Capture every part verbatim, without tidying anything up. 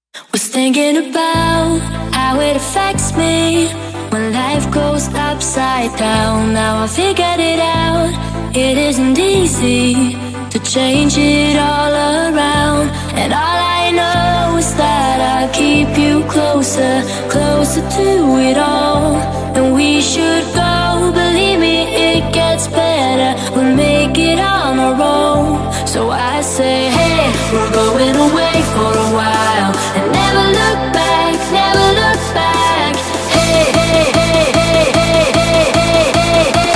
Was thinking about how it affects me when life goes upside down. Now I figured it out. It isn't easy to change it all around. And all I know is that I'll keep you closer, closer to it all. And we should go, believe me, it gets better. We'll make it on our own. So I say, hey, we're going away for a while and never look back, never look back. Hey, hey, hey, hey, hey, hey, hey, hey, hey.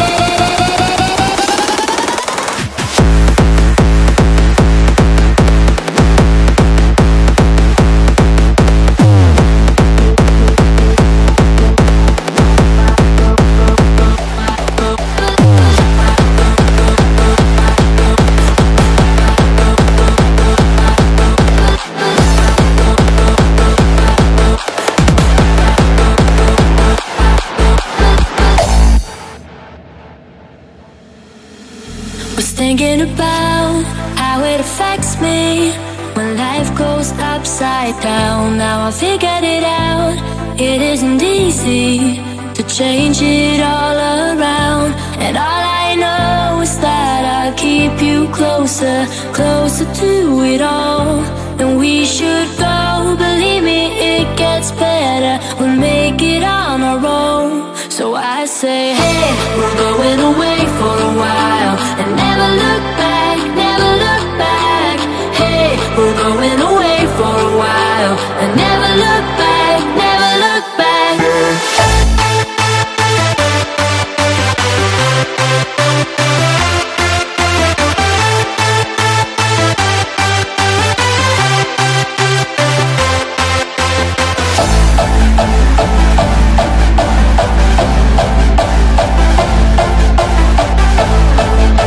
Thinking about how it affects me when life goes upside down. Now I figured it out. It isn't easy to change it all around. And all I know is that I'll keep you closer, closer to it all. And we should go, believe me, it gets better. We'll make it on our own. So I say, hey, we're going away for a while and never look back, never look back. Hey, we're going away for a while and never look back, never look back.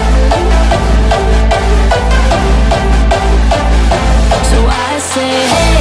Say, hey.